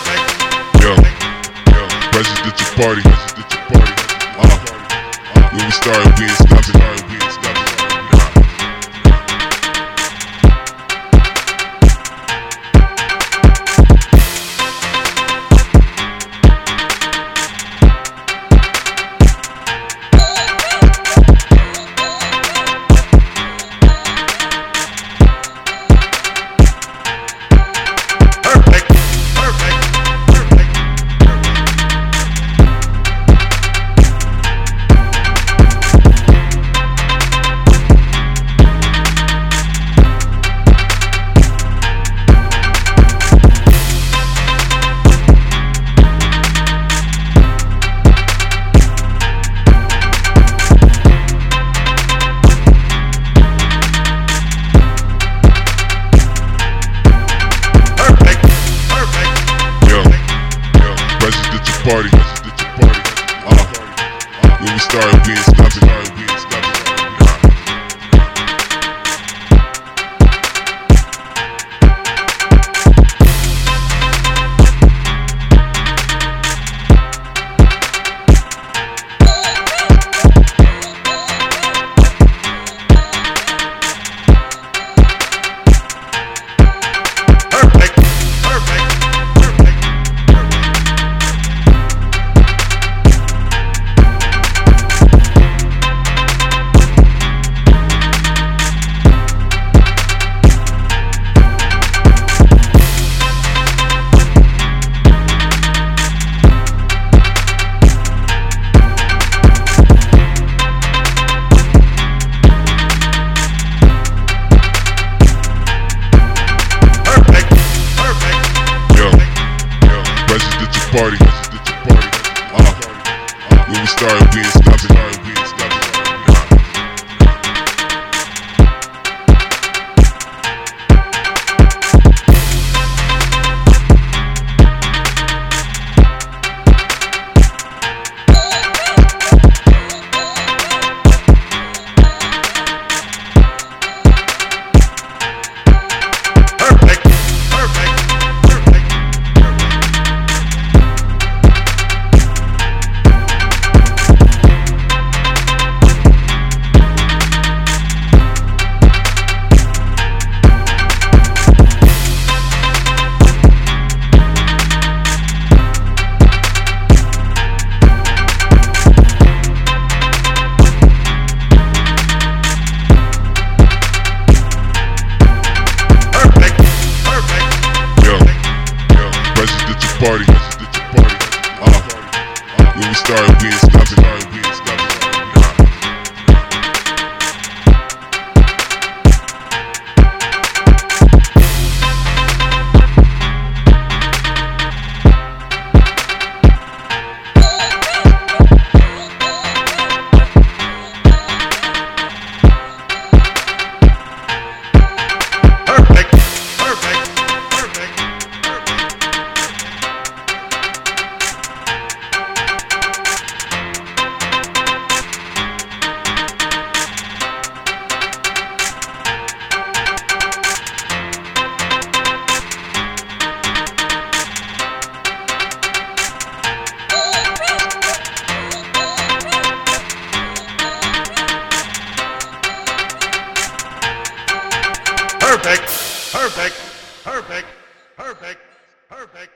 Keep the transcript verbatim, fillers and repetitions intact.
Yo, yo, presidential party, presidential party. Uh, when we started being stopped, started being stopped. Party, presidential party. Uh, when we started being stopped, started being stopped. Party, presidential party. Uh, when we started being stopped, started being stopped. Party, presidential party. Uh, when we started being stopped, started being stopped. Perfect, perfect, perfect, perfect, perfect.